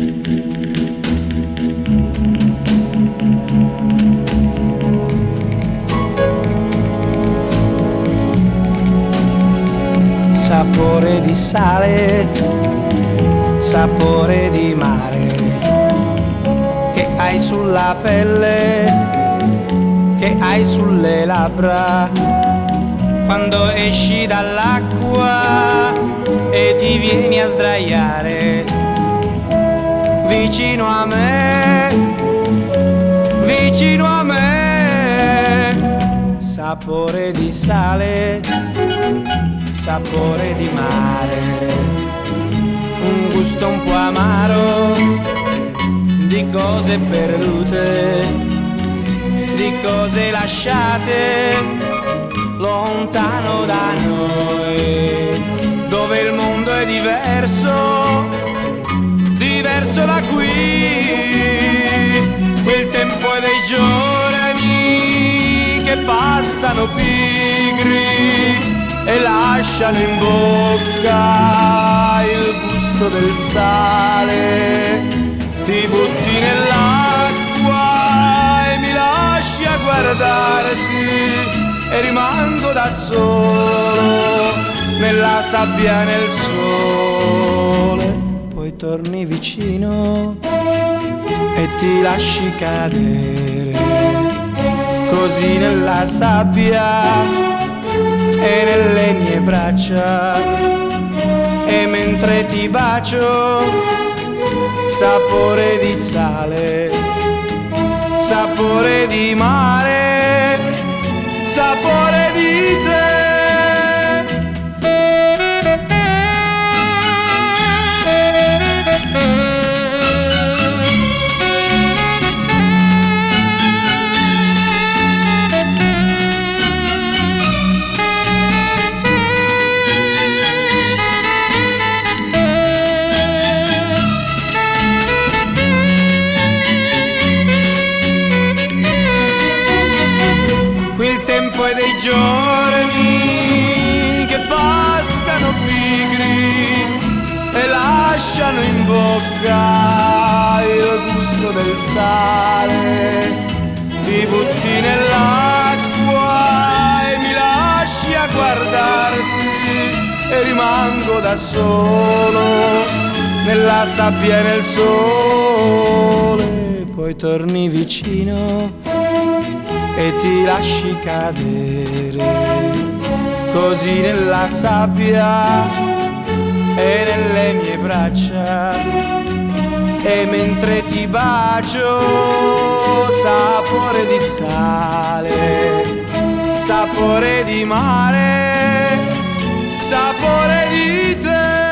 Sapore di sale, sapore di mare, che hai sulla pelle, che hai sulle labbra, quando esci dall'acqua e ti vieni a sdraiare vicino a me, vicino a me. Sapore di sale, sapore di mare, un gusto un po' amaro di cose perdute, di cose lasciate lontano da noi, dove il mondo è diverso, diverso da qui. Quel tempo è dei giorni che passano pigri e lasciano in bocca il gusto del sale. Ti butti nell'acqua e mi lasci a guardarti e rimango da solo nella sabbia e nel sole. Poi torni vicino e ti lasci cadere così nella sabbia e nelle mie braccia, e mentre ti bacio, sapore di sale, sapore di mare, sapore di te. Dei giorni che passano pigri e lasciano in bocca il gusto del sale. Ti butti nell'acqua e mi lasci a guardarti e rimango da solo nella sabbia e nel sole. Poi torni vicino e ti lasci cadere così nella sabbia e nelle mie braccia, e mentre ti bacio, sapore di sale, sapore di mare, sapore di te.